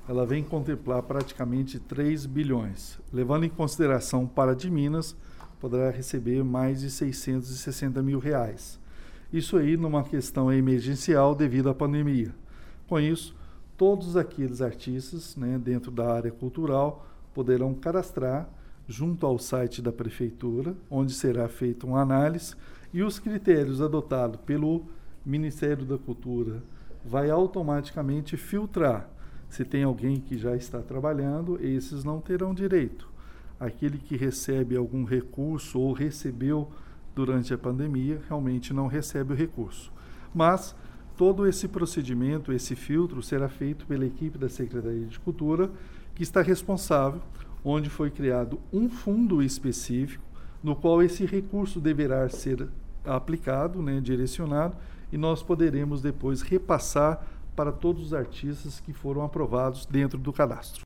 ela vem contemplar praticamente 3 bilhões. Levando em consideração para de Minas, poderá receber mais de 660 mil reais. Isso aí numa questão emergencial devido à pandemia. Com isso, todos aqueles artistas, né, dentro da área cultural poderão cadastrar junto ao site da Prefeitura, onde será feita uma análise e os critérios adotados pelo Ministério da Cultura vai automaticamente filtrar. Se tem alguém que já está trabalhando, esses não terão direito. Aquele que recebe algum recurso ou recebeu durante a pandemia, realmente não recebe o recurso. Mas todo esse procedimento, esse filtro, será feito pela equipe da Secretaria de Cultura, que está responsável, onde foi criado um fundo específico, no qual esse recurso deverá ser aplicado, né, direcionado, e nós poderemos depois repassar para todos os artistas que foram aprovados dentro do cadastro.